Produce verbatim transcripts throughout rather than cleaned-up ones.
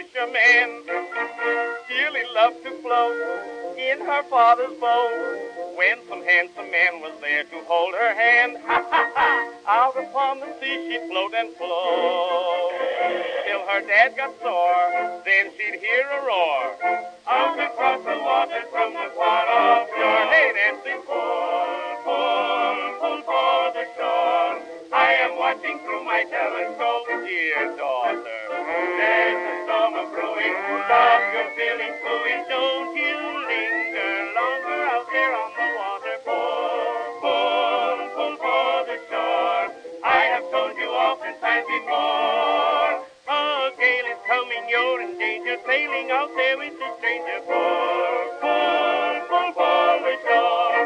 fisherman dearly loved to float in her father's boat. When some handsome man was there to hold her hand, out upon the sea she'd float and float, till her dad got sore, then she'd hear a roar, out across the water from the far off shore. Hey, Nancy, pull, pull, pull for the shore. I am watching through my telescope, dear daughter. There's a storm a brewing, stop your feelings flowing, don't you linger longer out there on the water. Pull, pull, pull for the shore. I have told you oftentimes before, a gale is coming, you're in danger, sailing out there with a stranger. Pull, pull, pull for the shore.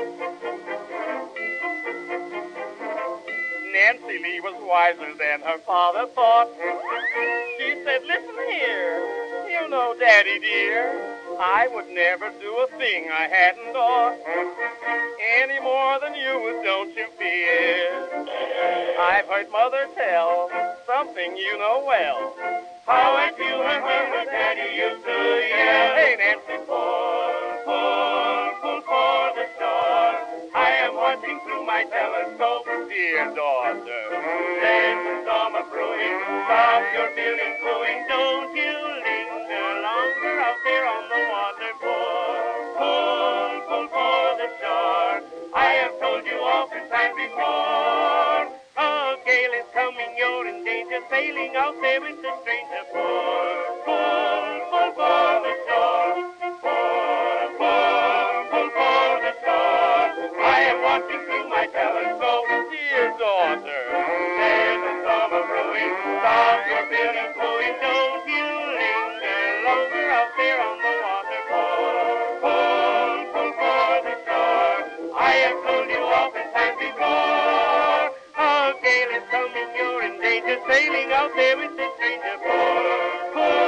Nancy Lee was wiser than her father thought. She said, listen here, you know, Daddy dear, I would never do a thing I hadn't ought, any more than you would, don't you fear. I've heard Mother tell something you know well, how at you and her, her Daddy used to yell. Hey, Nancy, pull, pull, pull for the shore. I am watching through my telescope, dear daughter. There's a storm a brewing, stop your feelings flowing, don't you linger longer out there on the water. Pull, pull, pull for the shore. I have told you oftentimes before, a gale is coming, you're in danger, sailing out there with a stranger. Pull, pull, pull for the shore. Pull, pull, pull for the shore. I am watching through my telescope, dear daughter. There's a storm a brewing, stop your feelings flowing, don't you linger longer out there on the water. Pull, pull, pull for the shore. I have told you oftentimes before, a gale is coming, you're in danger, sailing out there with a stranger. Pull, pull.